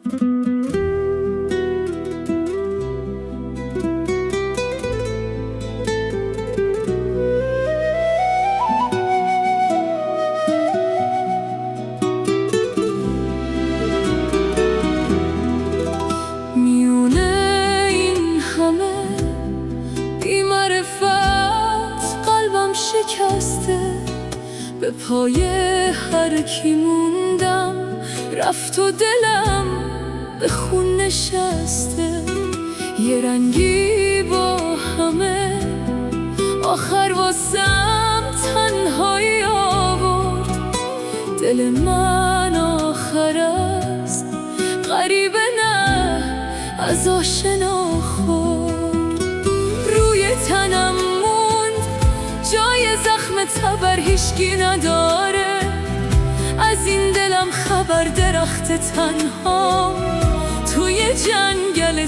میونه این همه بی‌معرفت قلبم شکسته، به پای هر کی موندم رفت و دلم به خون نشسته. یه رنگی با همه آخر واسم تنهایی آورد. دل من آخر است غریبه نه از آشنا خورد. روی تنم موند جای زخم تبر هیچکی نداره. از این دلم خبر درخت تنها توی جنگل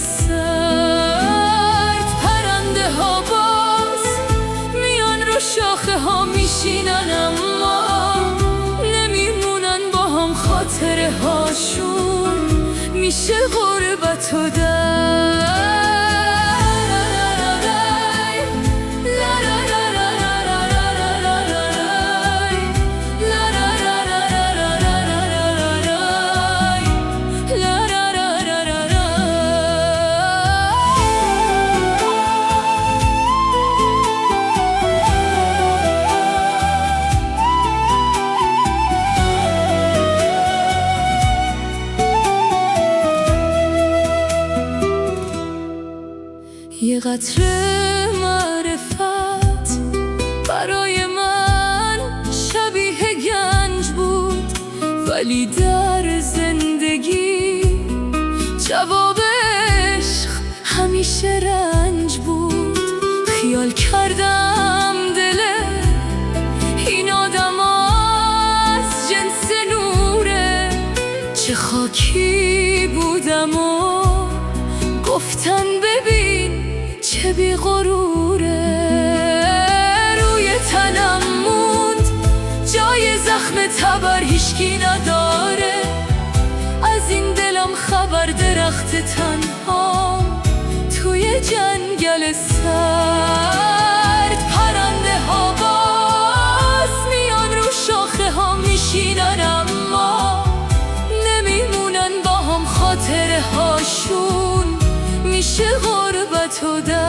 سرد. پرنده ها باز میان رو شاخه ها میشینن، اما نمیمونن با هم. خاطره هاشون میشه غربت و یه قطره معرفت برای من شبیه گنج بود، ولی در زندگی جواب عشق همیشه رنج بود. خیال کردم دل این آدم از جنس نوره، چه خاکی بودم و گفتن ببین چه بی غروره. روی تنم موند جای زخم تبر هیچکی نداره. از این دلم خبر درخت تنها توی جنگل سرد. پرنده ها باز میان رو شاخه ها میشینن، اما نمیمونن با هم. خاطره هاشون میشه غربت و